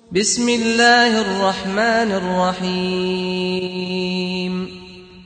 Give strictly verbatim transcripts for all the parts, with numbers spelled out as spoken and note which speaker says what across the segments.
Speaker 1: بسم الله الرحمن الرحيم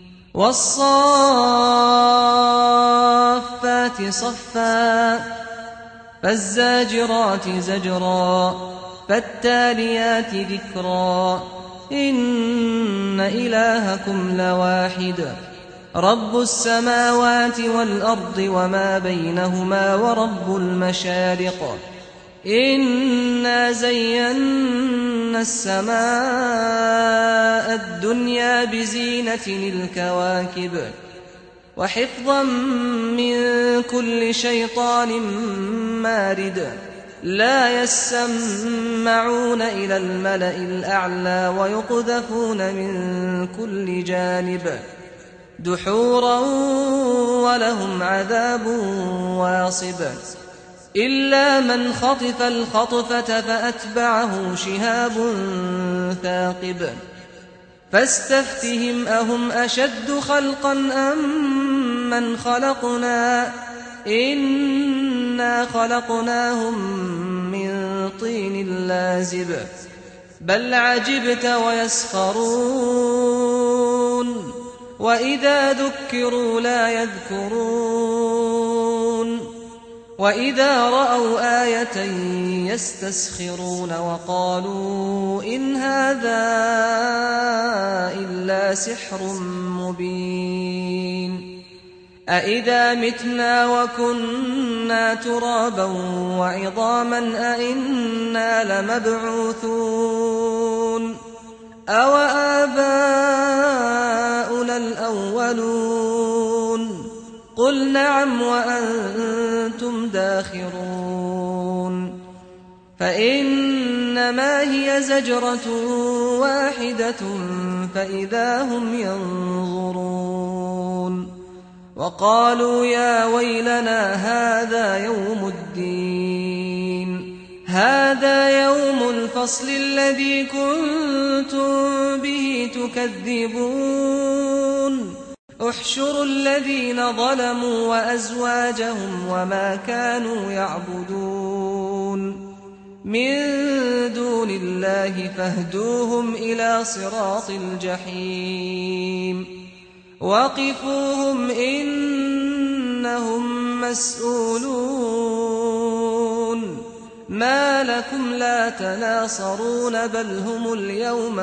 Speaker 1: والصافات صفا فالزاجرات زجرا فالتاليات ذكرا إن إلهكم لواحد رب السماوات والأرض وما بينهما ورب المشارق إنا زينا السماء الدنيا بزينة الكواكب وحفظا من كل شيطان مارد لا يسمعون إلى الملأ الأعلى ويقذفون من كل جانب دحورا ولهم عذاب واصب إلا من خطف الخطفة فأتبعه شهاب ثاقب فاستفتهم أهم أشد خلقا أم من خلقنا إنا خلقناهم من طين لازب بل عجبت ويسخرون وإذا ذكروا لا يذكرون وإذا رأوا آية يستسخرون وقالوا إن هذا إلا سحر مبين أإذا متنا وكنا ترابا وعظاما أإنا لمبعوثون أو آباؤنا الأولون قل نعم وأنتم داخرون فإنما هي زجرة واحدة فإذا هم ينظرون وقالوا يا ويلنا هذا يوم الدين هذا يوم الفصل الذي كنتم به تكذبون احشروا الذين ظلموا وأزواجهم وما كانوا يعبدون من دون الله فاهدوهم إلى صراط الجحيم وقفوهم إنهم مسؤولون ما لكم لا تناصرون بل هم اليوم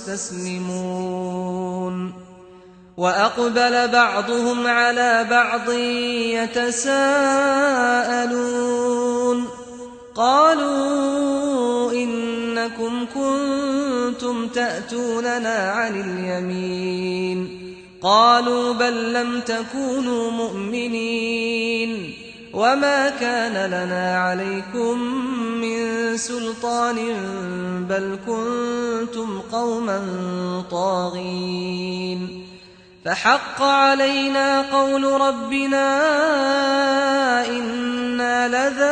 Speaker 1: مستسلمون وأقبل بعضهم على بعض يتساءلون قالوا إنكم كنتم تأتوننا عن اليمين قالوا بل لم تكونوا مؤمنين وما كان لنا عليكم من سلطان بل كنتم قوما طاغين فحق علينا قول ربنا إنا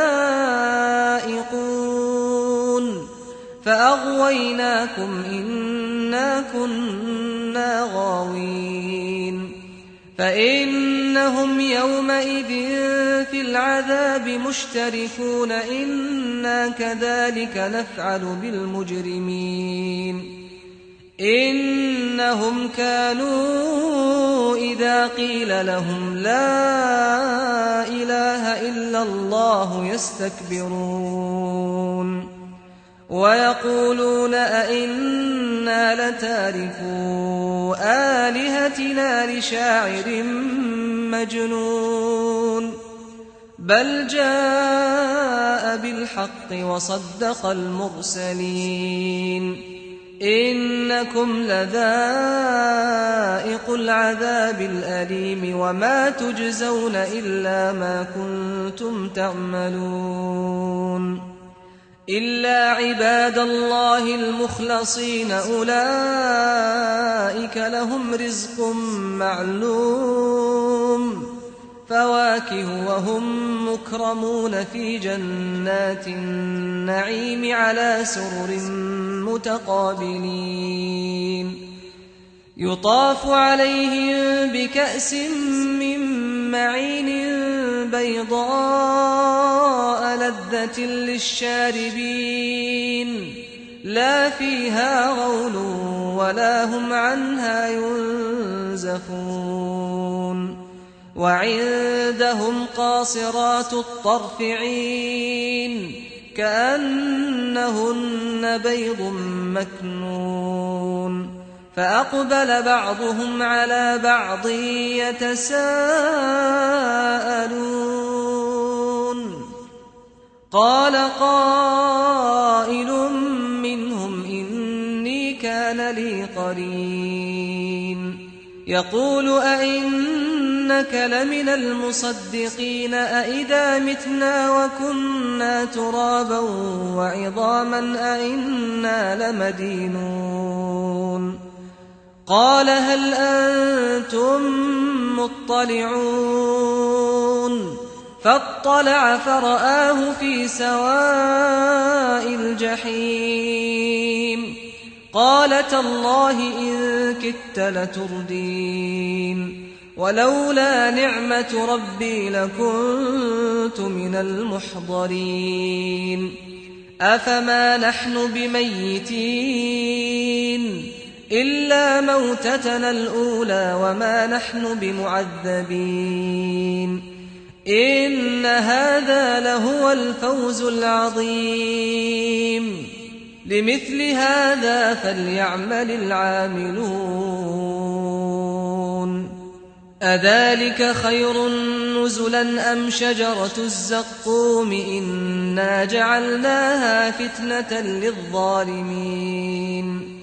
Speaker 1: لذائقون فأغويناكم إنا كنا غاوين فإنهم يومئذ في العذاب مشتركون إنا كذلك نفعل بالمجرمين إنهم كانوا إذا قيل لهم لا إله إلا الله يستكبرون ويقولون أئنا لتاركو آلهتنا لشاعر مجنون بل جاء بالحق وصدق المرسلين إنكم لذائق العذاب الأليم وما تجزون إلا ما كنتم تعملون إلا عباد الله المخلصين أولئك لهم رزق معلوم فواكه وهم مكرمون في جنات النعيم على سرر متقابلين يطاف عليهم بكأس من معين بيضاء لذة للشاربين لا فيها غول ولا هم عنها ينزفون وعندهم قاصرات الطرف عين كأنهن بيض مكنون فأقبل بعضهم على بعض يتساءلون قال قائل منهم إني كان لي قرين يقول أئنك لمن المصدقين أئذا متنا وكنا ترابا وعظاما أئنا لمدينون قال هل أنتم مطلعون فاطلع فرآه في سواء الجحيم قال تالله إن كدت لتردين ولولا نعمة ربي لكنت من المحضرين أفما نحن بميتين إلا موتتنا الأولى وما نحن بمعذبين إن هذا لهو الفوز العظيم لمثل هذا فليعمل العاملون أذلك خير نزلا أم شجرة الزقوم إنا جعلناها فتنة للظالمين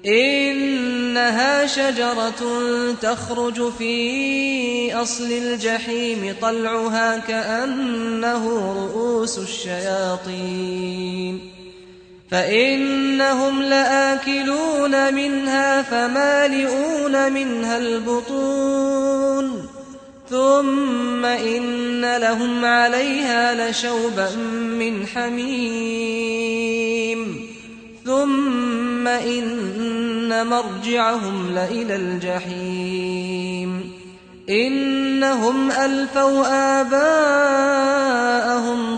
Speaker 1: إنها شجرة تخرج في أصل الجحيم طلعها كأنه رؤوس الشياطين فإنهم لآكلون منها فمالئون منها البطون ثم إن لهم عليها لشوبا من حميم ثم إن مرجعهم لإلى الجحيم إنهم ألفوا آباءهم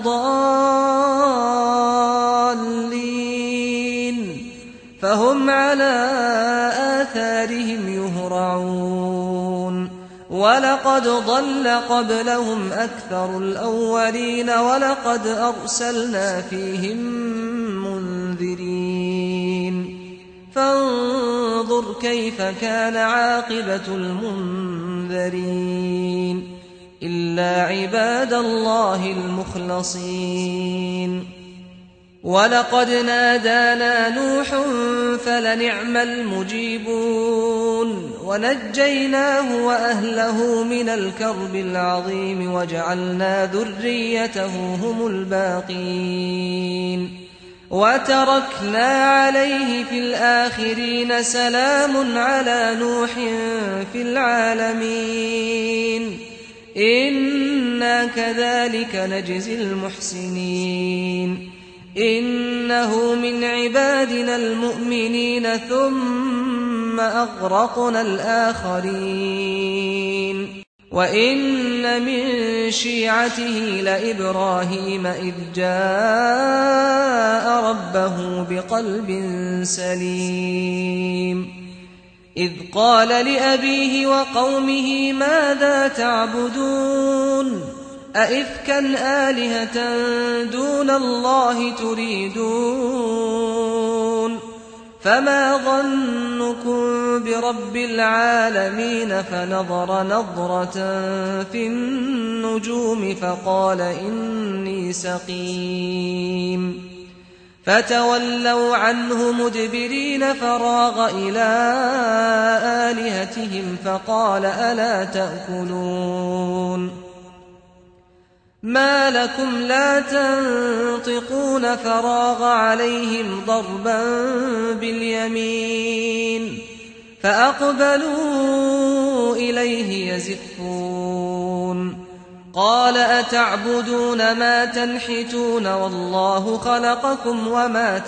Speaker 1: ضالين فهم على آثارهم يهرعون ولقد ضل قبلهم أكثر الأولين ولقد أرسلنا فيهم منذرين فانظر كيف كان عاقبة المنذرين إلا عباد الله المخلصين ولقد نادانا نوح فلنعم المجيبون ونجيناه وأهله من الكرب العظيم وجعلنا ذريته هم الباقين وتركنا عليه في الآخرين سلام على نوح في العالمين إنا كذلك نجزي المحسنين إنه من عبادنا المؤمنين ثم أغرقنا الآخرين وإن من شيعته لإبراهيم إذ جاء ربه بقلب سليم إذ قال لأبيه وقومه ماذا تعبدون أئفكا آلهة دون الله تريدون فما ظنكم برب العالمين فنظر نظرة في النجوم فقال إني سقيم فتولوا عنه مدبرين فراغ إلى آلهتهم فقال ألا تأكلون ما لكم لا تنطقون فراغ عليهم ضربا باليمين فأقبلوا إليه يزفون قال أتعبدون ما تنحتون والله خلقكم وما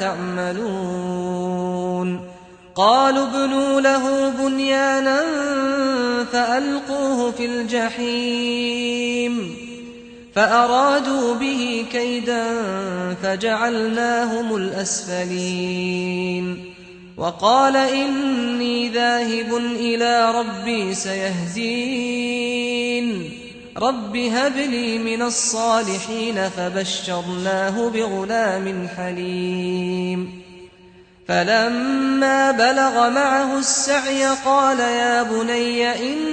Speaker 1: تعملون قالوا ابنوا له بنيانا فألقوه في الجحيم فأرادوا به كيدا فجعلناهم الأسفلين وقال إني ذاهب إلى ربي سيهدين رب هب لي من الصالحين فبشرناه بغلام حليم فلما بلغ معه السعي قال يا بني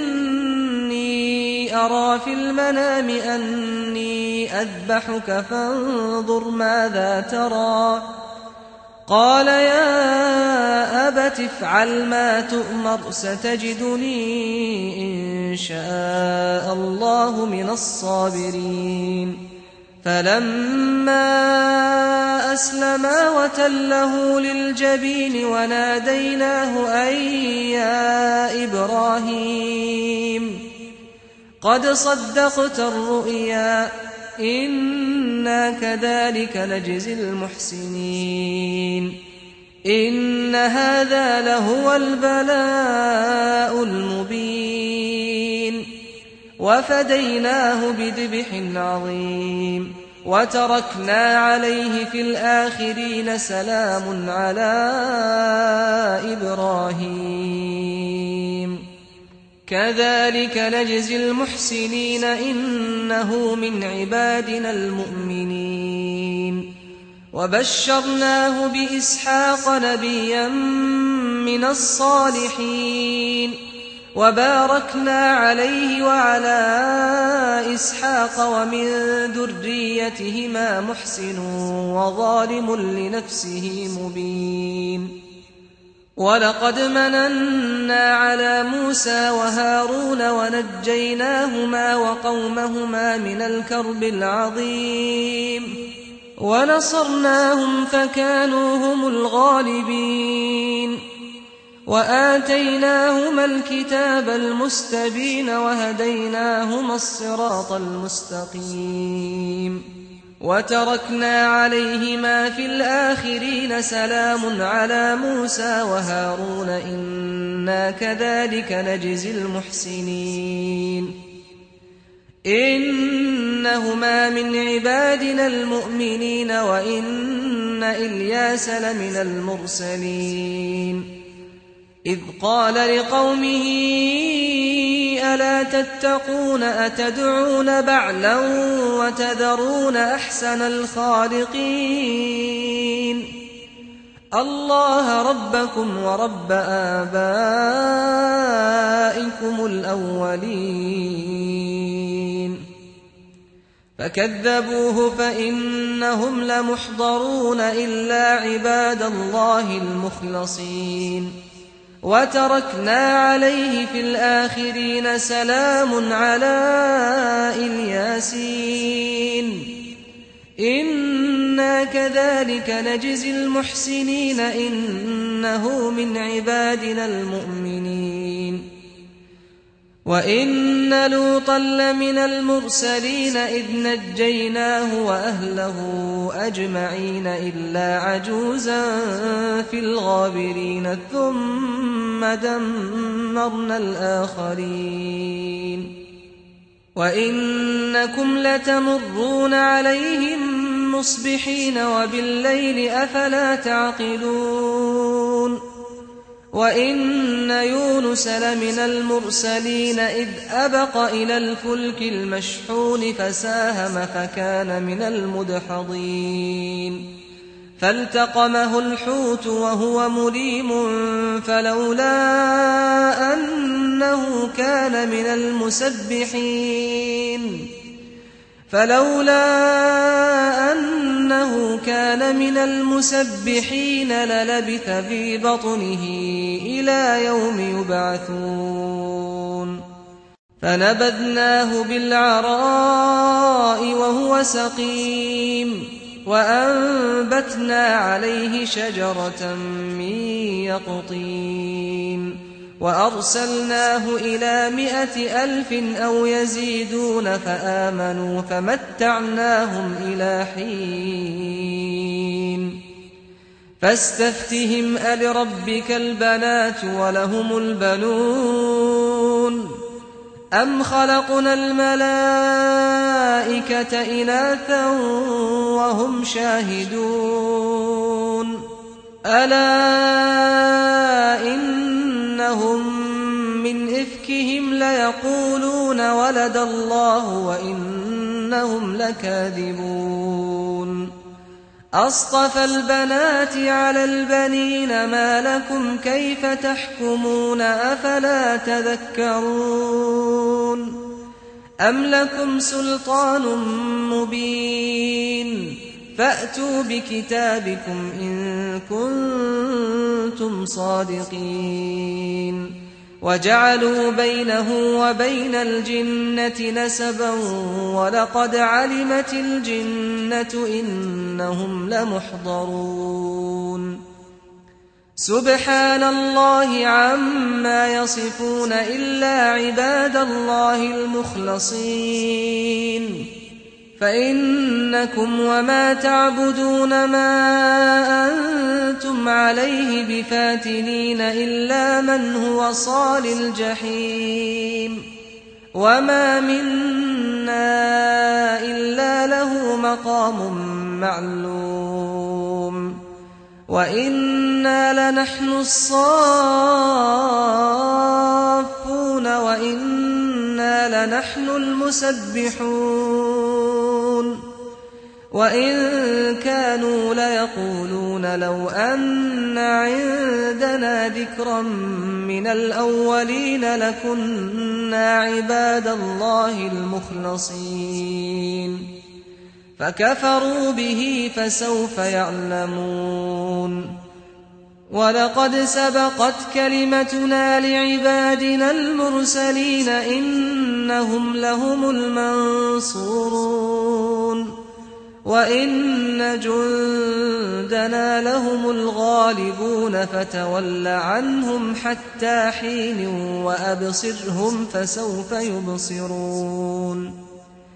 Speaker 1: إني أرى في المنام أني أذبحك فانظر ماذا ترى قال يا أبت افعل ما تؤمر ستجدني إن شاء الله من الصابرين فلما أسلما وتله للجبين وناديناه أن يا إبراهيم قد صدقت الرؤيا إنا كذلك نجزي المحسنين إن هذا لهو البلاء المبين وفديناه بذبح عظيم وتركنا عليه في الآخرين سلام على إبراهيم كذلك نجزي المحسنين إنه من عبادنا المؤمنين وبشرناه بإسحاق نبيا من الصالحين وباركنا عليه وعلى إسحاق ومن ذريتهما محسن وظالم لنفسه مبين ولقد مننا على موسى وهارون ونجيناهما وقومهما من الكرب العظيم ونصرناهم فكانوا هم الغالبين وآتيناهما الكتاب المستبين وهديناهما الصراط المستقيم وتركنا عليهما في الآخرين سلام على موسى وهارون إنا كذلك نجزي المحسنين إنهما من عبادنا المؤمنين وإن إلياس لمن المرسلين إذ قال لقومه ألا تتقون أتدعون بعلا وتذرون أحسن الخالقين الله ربكم ورب آبائكم الأولين فكذبوه فإنهم لمحضرون إلا عباد الله المخلصين وتركنا عليه في الآخرين سلام على الياسين إنا كذلك نجزي المحسنين إنه من عبادنا المؤمنين وإن لوطا لمن المرسلين إذ نجيناه وأهله أجمعين إلا عجوزا في الغابرين ثم دمرنا الآخرين وإنكم لتمرون عليهم مصبحين وبالليل أفلا تعقلون وإن يونس لمن المرسلين إذ أبق إلى الفلك المشحون فساهم فكان من المدحضين فالتقمه الحوت وهو مليم فلولا أنه كان من المسبحين فلولا أنه كان من المسبحين للبث في بطنه إلى يوم يبعثون فنبذناه بالعراء وهو سقيم وأنبتنا عليه شجرة من يقطين وأرسلناه إلى مائة ألف أو يزيدون فآمنوا فمتعناهم إلى حين فاستفتهم ألربك البنات ولهم البنون أَمْ خَلَقْنَا الْمَلَائِكَةَ إِنَاثًا وَهُمْ شَاهِدُونَ أَلَا إِنَّهُمْ مِنْ إِفْكِهِمْ لَيَقُولُونَ وَلَدَ اللَّهُ وَإِنَّهُمْ لَكَاذِبُونَ أَصْطَفَى الْبَنَاتِ عَلَى الْبَنِينَ مَا لَكُمْ كَيْفَ تَحْكُمُونَ أَفَلَا تَذَكَّرُونَ أَمْ لَكُمْ سُلْطَانٌ مُّبِينٌ فَأْتُوا بِكِتَابِكُمْ إِن كُنتُمْ صَادِقِينَ وَجَعَلُوا بَيْنَهُ وَبَيْنَ الْجِنَّةِ نَسَبًا وَلَقَدْ عَلِمَتِ الْجِنَّةُ إِنَّهُمْ لَمُحْضَرُونَ سُبْحَانَ اللَّهِ عَمَّا يَصِفُونَ إِلَّا عِبَادَ اللَّهِ الْمُخْلَصِينَ فَإِنَّكُمْ وَمَا تَعْبُدُونَ مَا أَنتُمْ عَلَيْهِ بِفَاتِنِينَ إِلَّا مَنْ هُوَ صَالِ الْجَحِيمِ وَمَا مِنَّا إِلَّا لَهُ مَقَامٌ مَّعْلُومٌ وَإِنَّا لَنَحْنُ الصَّافُّونَ وَإِنَّا لَنَحْنُ الْمُسَبِّحُونَ وَإِن كَانُوا لَيَقُولُونَ لَوْ أَنَّ عِندَنَا ذِكْرًا مِّنَ الْأَوَّلِينَ لَكُنَّا عِبَادَ اللَّهِ الْمُخْلَصِينَ فَكَفَرُوا بِهِ فَسَوْفَ يَعْلَمُونَ وَلَقَدْ سَبَقَتْ كَلِمَتُنَا لِعِبَادِنَا الْمُرْسَلِينَ إِنَّهُمْ لَهُمُ الْمَنصُورُونَ وَإِنَّ جُندَنَا لَهُمُ الْغَالِبُونَ فَتَوَلَّ عَنْهُمْ حَتَّىٰ حِينٍ وَأَبْصِرْهُمْ فَسَوْفَ يُبْصِرُونَ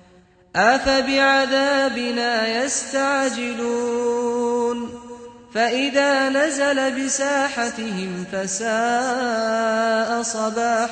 Speaker 1: أَفَبِعَذَابِنَا يَسْتَعْجِلُونَ فَإِذَا نَزَلَ بِسَاحَتِهِمْ فَسَاءَ صَبَاحُ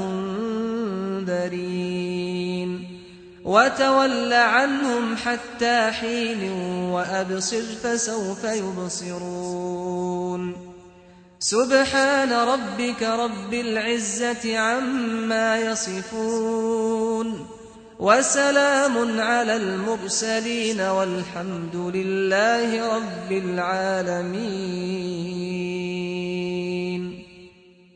Speaker 1: الْمُنذَرِينَ وَتَوَلَّ عَنْهُمْ حَتَّىٰ حِينٍ وَأَبْصِرْ فَسَوْفَ يُبْصِرُونَ سُبْحَانَ رَبِّكَ رَبِّ الْعِزَّةِ عَمَّا يَصِفُونَ وَسَلَامٌ عَلَى الْمُرْسَلِينَ وَالْحَمْدُ لِلَّهِ رَبِّ الْعَالَمِينَ.